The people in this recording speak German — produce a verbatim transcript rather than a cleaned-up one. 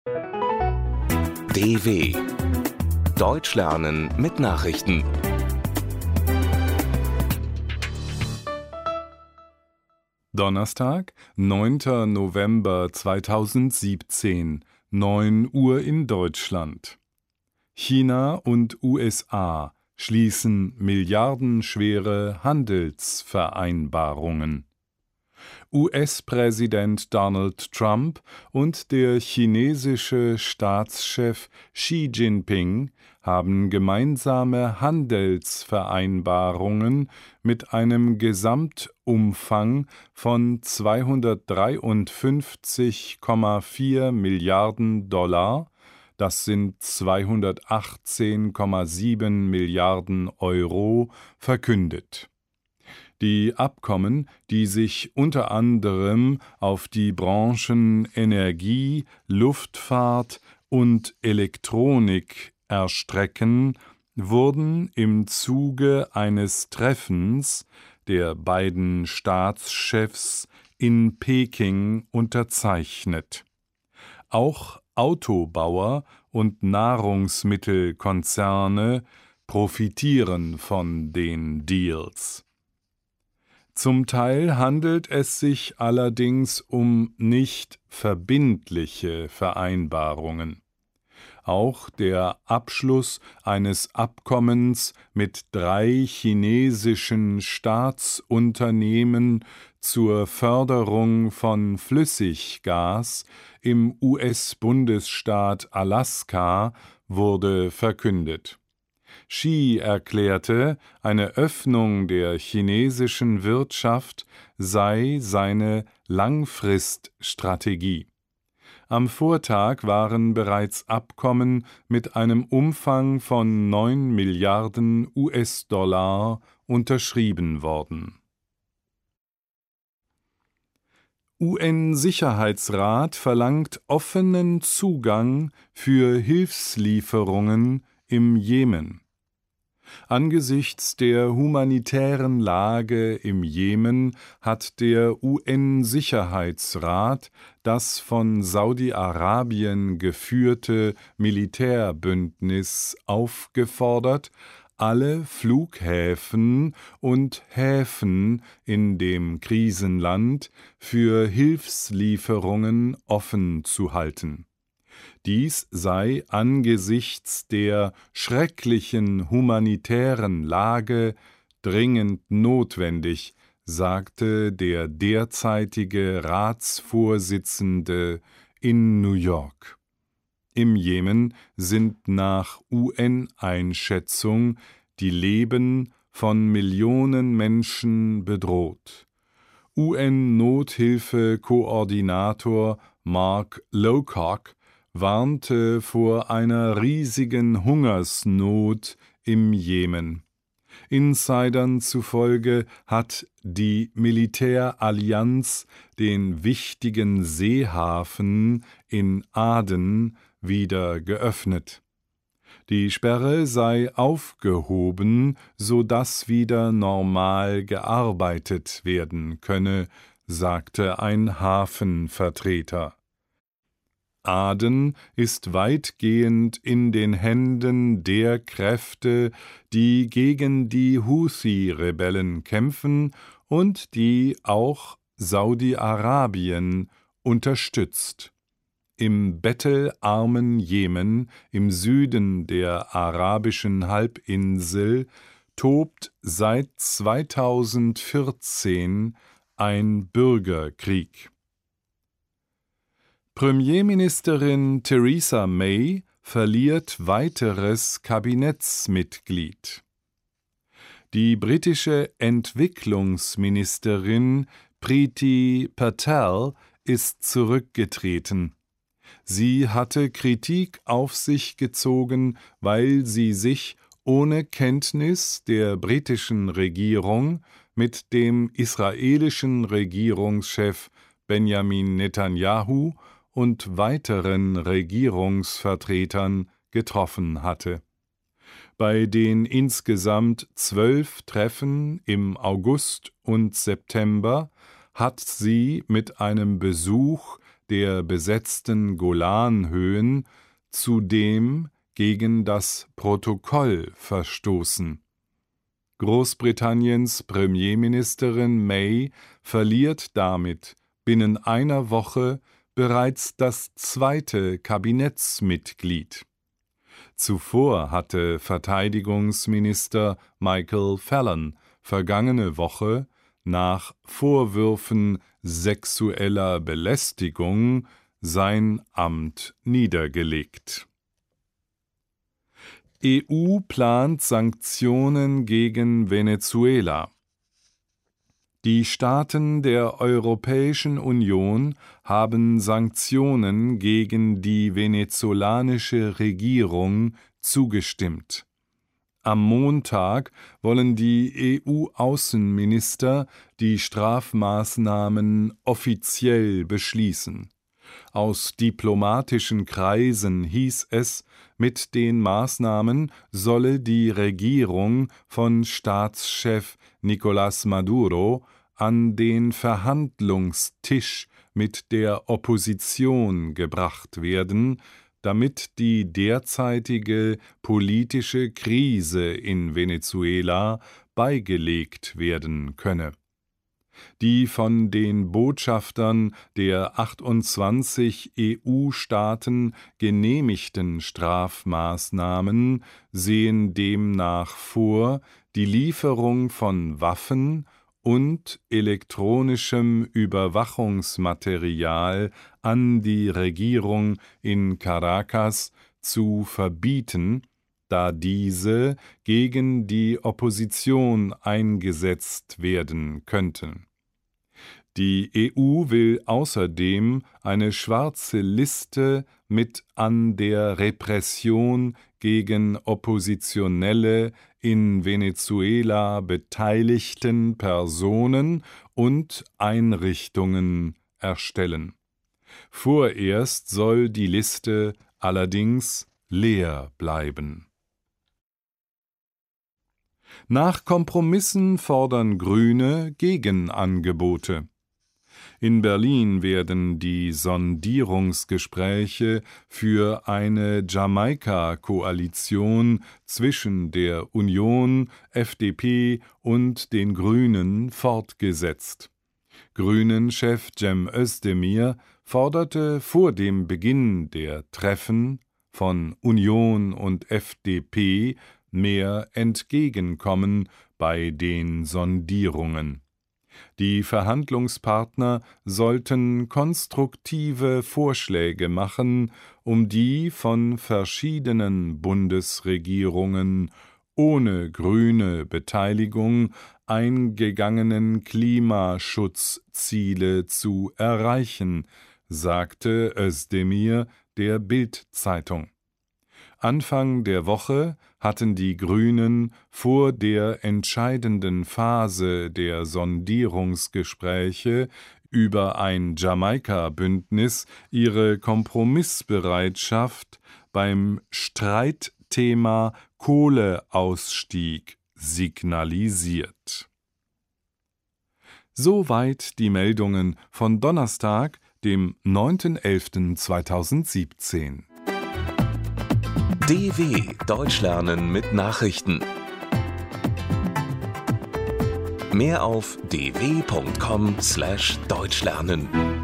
D W Deutsch lernen mit Nachrichten. Donnerstag, neunter November zweitausendsiebzehn, neun Uhr in Deutschland. China und U S A schließen milliardenschwere Handelsvereinbarungen. U S-Präsident Donald Trump und der chinesische Staatschef Xi Jinping haben gemeinsame Handelsvereinbarungen mit einem Gesamtumfang von zweihundertdreiundfünfzig Komma vier Milliarden Dollar, das sind zweihundertachtzehn Komma sieben Milliarden Euro, verkündet. Die Abkommen, die sich unter anderem auf die Branchen Energie, Luftfahrt und Elektronik erstrecken, wurden im Zuge eines Treffens der beiden Staatschefs in Peking unterzeichnet. Auch Autobauer und Nahrungsmittelkonzerne profitieren von den Deals. Zum Teil handelt es sich allerdings um nicht verbindliche Vereinbarungen. Auch der Abschluss eines Abkommens mit drei chinesischen Staatsunternehmen zur Förderung von Flüssiggas im U S-Bundesstaat Alaska wurde verkündet. Xi erklärte, eine Öffnung der chinesischen Wirtschaft sei seine Langfriststrategie. Am Vortag waren bereits Abkommen mit einem Umfang von neun Milliarden U S-Dollar unterschrieben worden. U N-Sicherheitsrat verlangt offenen Zugang für Hilfslieferungen im Jemen. Angesichts der humanitären Lage im Jemen hat der U N-Sicherheitsrat das von Saudi-Arabien geführte Militärbündnis aufgefordert, alle Flughäfen und Häfen in dem Krisenland für Hilfslieferungen offen zu halten. Dies sei angesichts der schrecklichen humanitären Lage dringend notwendig, sagte der derzeitige Ratsvorsitzende in New York. Im Jemen sind nach U N-Einschätzung die Leben von Millionen Menschen bedroht. U N-Nothilfe-Koordinator Mark Lowcock warnte vor einer riesigen Hungersnot im Jemen. Insidern zufolge hat die Militärallianz den wichtigen Seehafen in Aden wieder geöffnet. Die Sperre sei aufgehoben, sodass wieder normal gearbeitet werden könne, sagte ein Hafenvertreter. Aden ist weitgehend in den Händen der Kräfte, die gegen die Houthi-Rebellen kämpfen und die auch Saudi-Arabien unterstützt. Im bettelarmen Jemen im Süden der arabischen Halbinsel tobt seit zweitausendvierzehn ein Bürgerkrieg. Premierministerin Theresa May verliert weiteres Kabinettsmitglied. Die britische Entwicklungsministerin Priti Patel ist zurückgetreten. Sie hatte Kritik auf sich gezogen, weil sie sich ohne Kenntnis der britischen Regierung mit dem israelischen Regierungschef Benjamin Netanyahu und weiteren Regierungsvertretern getroffen hatte. Bei den insgesamt zwölf Treffen im August und September hat sie mit einem Besuch der besetzten Golanhöhen zudem gegen das Protokoll verstoßen. Großbritanniens Premierministerin May verliert damit binnen einer Woche bereits das zweite Kabinettsmitglied. Zuvor hatte Verteidigungsminister Michael Fallon vergangene Woche nach Vorwürfen sexueller Belästigung sein Amt niedergelegt. E U plant Sanktionen gegen Venezuela. Die Staaten der Europäischen Union haben Sanktionen gegen die venezolanische Regierung zugestimmt. Am Montag wollen die E U-Außenminister die Strafmaßnahmen offiziell beschließen. Aus diplomatischen Kreisen hieß es, mit den Maßnahmen solle die Regierung von Staatschef Nicolás Maduro an den Verhandlungstisch mit der Opposition gebracht werden, damit die derzeitige politische Krise in Venezuela beigelegt werden könne. Die von den Botschaftern der achtundzwanzig E U-Staaten genehmigten Strafmaßnahmen sehen demnach vor, die Lieferung von Waffen und elektronischem Überwachungsmaterial an die Regierung in Caracas zu verbieten, da diese gegen die Opposition eingesetzt werden könnten. Die E U will außerdem eine schwarze Liste mit an der Repression gegen Oppositionelle in Venezuela beteiligten Personen und Einrichtungen erstellen. Vorerst soll die Liste allerdings leer bleiben. Nach Kompromissen fordern Grüne Gegenangebote. In Berlin werden die Sondierungsgespräche für eine Jamaika-Koalition zwischen der Union, F D P und den Grünen fortgesetzt. Grünen-Chef Cem Özdemir forderte vor dem Beginn der Treffen von Union und F D P mehr Entgegenkommen bei den Sondierungen. Die Verhandlungspartner sollten konstruktive Vorschläge machen, um die von verschiedenen Bundesregierungen ohne grüne Beteiligung eingegangenen Klimaschutzziele zu erreichen, sagte Özdemir der Bild-Zeitung. Anfang der Woche hatten die Grünen vor der entscheidenden Phase der Sondierungsgespräche über ein Jamaika-Bündnis ihre Kompromissbereitschaft beim Streitthema Kohleausstieg signalisiert. Soweit die Meldungen von Donnerstag, dem neunten elften zweitausendsiebzehn. D W Deutsch lernen mit Nachrichten. Mehr auf d w punkt com slash deutsch lernen.